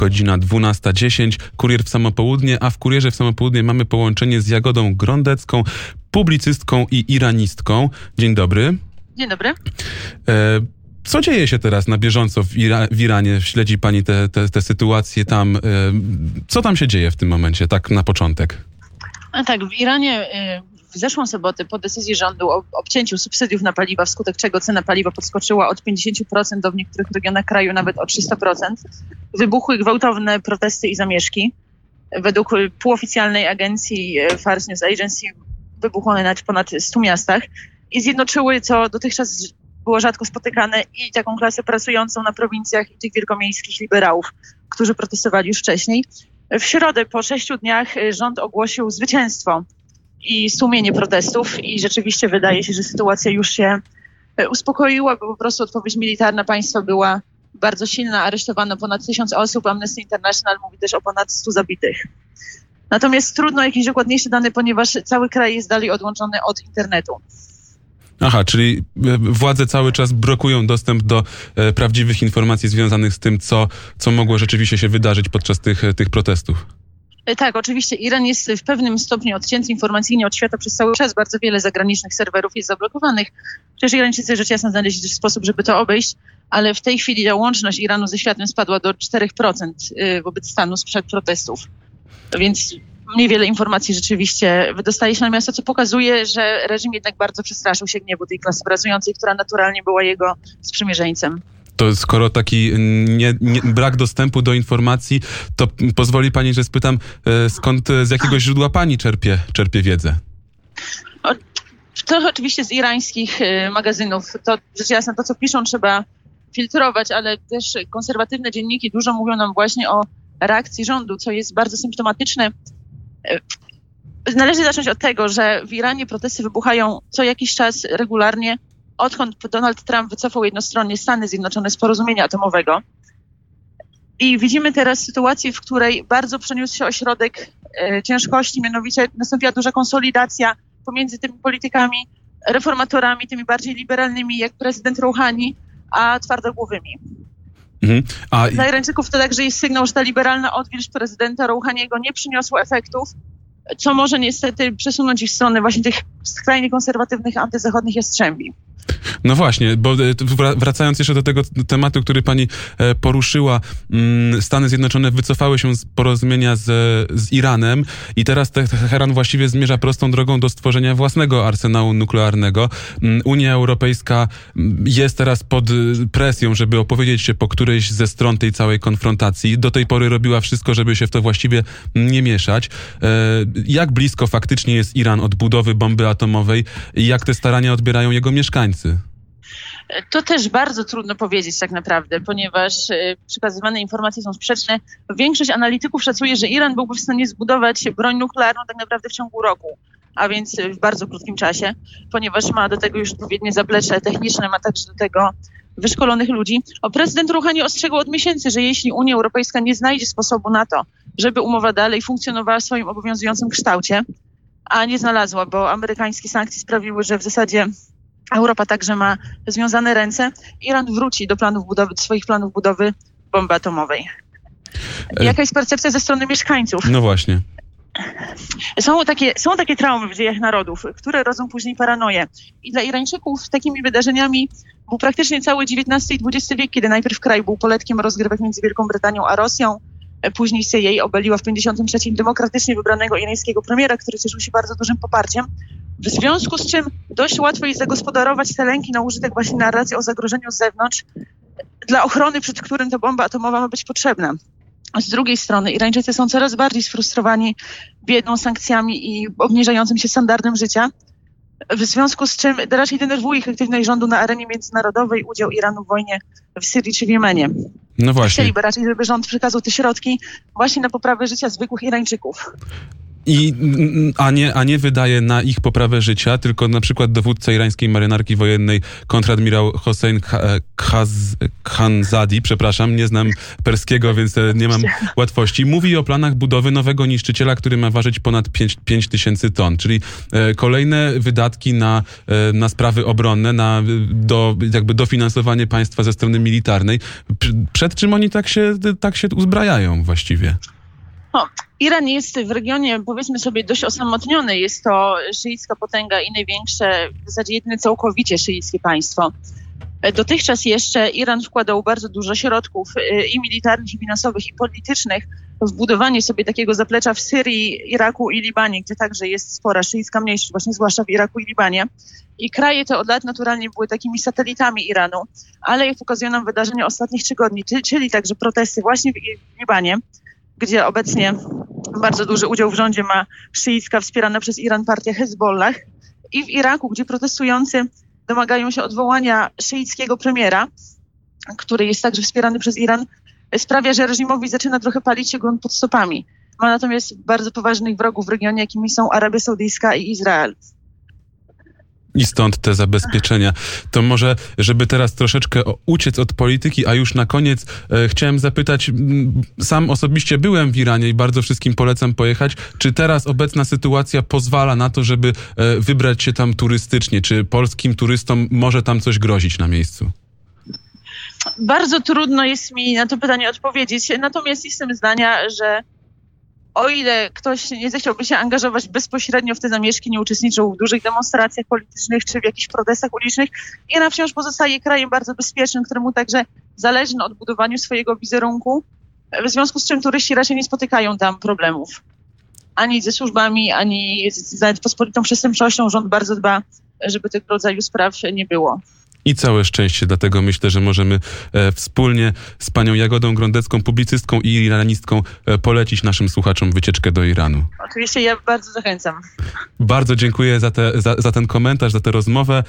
godzina 12:10. Kurier w samo południe, a w Kurierze w samo południe mamy połączenie z Jagodą Grądecką, publicystką i iranistką. Dzień dobry. Dzień dobry. Co dzieje się teraz na bieżąco w Iranie? Śledzi pani te sytuacje tam. Co tam się dzieje w tym momencie, tak na początek? Tak, w Iranie w zeszłą sobotę po decyzji rządu o obcięciu subsydiów na paliwa, wskutek czego cena paliwa podskoczyła od 50% do w niektórych regionach kraju nawet o 300%, wybuchły gwałtowne protesty i zamieszki. Według półoficjalnej agencji Fars News Agency wybuchły one w ponad 100 miastach i zjednoczyły, co dotychczas było rzadko spotykane, i taką klasę pracującą na prowincjach, i tych wielkomiejskich liberałów, którzy protestowali już wcześniej. W środę po 6 dniach rząd ogłosił zwycięstwo i stłumienie protestów i rzeczywiście wydaje się, że sytuacja już się uspokoiła, bo po prostu odpowiedź militarna państwa była bardzo silna. Aresztowano ponad 1000 osób. Amnesty International mówi też o ponad 100 zabitych. Natomiast trudno jakieś dokładniejsze dane, ponieważ cały kraj jest dalej odłączony od internetu. Aha, czyli władze cały czas blokują dostęp do prawdziwych informacji związanych z tym, co mogło rzeczywiście się wydarzyć podczas tych protestów. Tak, oczywiście Iran jest w pewnym stopniu odcięty informacyjnie od świata przez cały czas. Bardzo wiele zagranicznych serwerów jest zablokowanych. Przecież Irańczycy rzecz jasna znaleźli też sposób, żeby to obejść, ale w tej chwili ta łączność Iranu ze światem spadła do 4% wobec stanu sprzed protestów. Więc niewiele informacji rzeczywiście wydostaje się na miasto, co pokazuje, że reżim jednak bardzo przestraszył się gniewu tej klasy pracującej, która naturalnie była jego sprzymierzeńcem. To skoro taki brak dostępu do informacji, to pozwoli pani, że spytam, z jakiego źródła pani czerpie wiedzę? To oczywiście z irańskich magazynów. To rzecz jasna, to co piszą trzeba filtrować, ale też konserwatywne dzienniki dużo mówią nam właśnie o reakcji rządu, co jest bardzo symptomatyczne. Należy zacząć od tego, że w Iranie protesty wybuchają co jakiś czas regularnie, odkąd Donald Trump wycofał jednostronnie Stany Zjednoczone z porozumienia atomowego. I widzimy teraz sytuację, w której bardzo przeniósł się ośrodek ciężkości, mianowicie nastąpiła duża konsolidacja pomiędzy tymi politykami, reformatorami, tymi bardziej liberalnymi jak prezydent Rouhani, a twardogłowymi. Dla Irańczyków to także jest sygnał, że ta liberalna odwilż prezydenta Rouhaniego nie przyniosła efektów, co może niestety przesunąć ich w stronę właśnie tych skrajnie konserwatywnych, antyzachodnich jastrzębi. No właśnie, bo wracając jeszcze do tego tematu, który pani poruszyła, Stany Zjednoczone wycofały się z porozumienia z Iranem i teraz Teheran właściwie zmierza prostą drogą do stworzenia własnego arsenału nuklearnego. Unia Europejska jest teraz pod presją, żeby opowiedzieć się po którejś ze stron tej całej konfrontacji. Do tej pory robiła wszystko, żeby się w to właściwie nie mieszać. Jak blisko faktycznie jest Iran od budowy bomby atomowej i jak te starania odbierają jego mieszkańcy? To też bardzo trudno powiedzieć tak naprawdę, ponieważ przekazywane informacje są sprzeczne. Większość analityków szacuje, że Iran byłby w stanie zbudować broń nuklearną tak naprawdę w ciągu roku, a więc w bardzo krótkim czasie, ponieważ ma do tego już odpowiednie zaplecze techniczne, ma także do tego wyszkolonych ludzi. Prezydent Rouhani ostrzegł od miesięcy, że jeśli Unia Europejska nie znajdzie sposobu na to, żeby umowa dalej funkcjonowała w swoim obowiązującym kształcie, a nie znalazła, bo amerykańskie sankcje sprawiły, że w zasadzie Europa także ma związane ręce, Iran wróci do swoich planów budowy bomby atomowej. Jaka jest percepcja ze strony mieszkańców? No właśnie. Są takie traumy w dziejach narodów, które rodzą później paranoję. I dla Irańczyków takimi wydarzeniami był praktycznie cały XIX i XX wiek, kiedy najpierw kraj był poletkiem rozgrywek między Wielką Brytanią a Rosją. Później CIA obaliła w 1953 demokratycznie wybranego irańskiego premiera, który cieszył się bardzo dużym poparciem. W związku z czym dość łatwo jest zagospodarować te lęki na użytek właśnie narracji o zagrożeniu z zewnątrz, dla ochrony, przed którym ta bomba atomowa ma być potrzebna. Z drugiej strony Irańczycy są coraz bardziej sfrustrowani biedą, sankcjami i obniżającym się standardem życia, w związku z czym raczej denerwuje ich aktywność rządu na arenie międzynarodowej, udział Iranu w wojnie w Syrii czy w Jemenie. No właśnie. Chcieliby raczej, żeby rząd przekazał te środki właśnie na poprawę życia zwykłych Irańczyków. A nie wydaje na ich poprawę życia, tylko na przykład dowódca irańskiej marynarki wojennej kontradmirał Hossein Khanzadi, przepraszam, nie znam perskiego, więc nie mam łatwości, mówi o planach budowy nowego niszczyciela, który ma ważyć ponad 5 tysięcy ton, czyli kolejne wydatki na sprawy obronne, na dofinansowanie państwa ze strony militarnej. Przed czym oni tak się uzbrajają właściwie? Iran jest w regionie, powiedzmy sobie, dość osamotniony. Jest to szyicka potęga i największe, w zasadzie jedyne całkowicie szyickie państwo. Dotychczas jeszcze Iran wkładał bardzo dużo środków i militarnych, i finansowych, i politycznych w budowanie sobie takiego zaplecza w Syrii, Iraku i Libanie, gdzie także jest spora szyicka mniejszość, właśnie zwłaszcza w Iraku i Libanie. I kraje te od lat naturalnie były takimi satelitami Iranu, ale jak pokazują nam wydarzenia ostatnich tygodni, czyli także protesty właśnie w Libanie, gdzie obecnie bardzo duży udział w rządzie ma szyicka wspierana przez Iran partia Hezbollah, i w Iraku, gdzie protestujący domagają się odwołania szyickiego premiera, który jest także wspierany przez Iran, sprawia, że reżimowi zaczyna trochę palić się grunt pod stopami. Ma natomiast bardzo poważnych wrogów w regionie, jakimi są Arabia Saudyjska i Izrael. I stąd te zabezpieczenia. To może, żeby teraz troszeczkę uciec od polityki, a już na koniec chciałem zapytać, sam osobiście byłem w Iranie i bardzo wszystkim polecam pojechać. Czy teraz obecna sytuacja pozwala na to, żeby wybrać się tam turystycznie? Czy polskim turystom może tam coś grozić na miejscu? Bardzo trudno jest mi na to pytanie odpowiedzieć, natomiast jestem zdania, że o ile ktoś nie zechciałby się angażować bezpośrednio w te zamieszki, nie uczestniczył w dużych demonstracjach politycznych czy w jakichś protestach ulicznych, Iran wciąż pozostaje krajem bardzo bezpiecznym, któremu także zależy na odbudowaniu swojego wizerunku, w związku z czym turyści raczej nie spotykają tam problemów. Ani ze służbami, ani z pospolitą przestępczością. Rząd bardzo dba, żeby tego rodzaju spraw nie było. I całe szczęście, dlatego myślę, że możemy wspólnie z panią Jagodą Grądecką, publicystką i iranistką, polecić naszym słuchaczom wycieczkę do Iranu. Oczywiście, ja bardzo zachęcam. Bardzo dziękuję za ten komentarz, za tę rozmowę.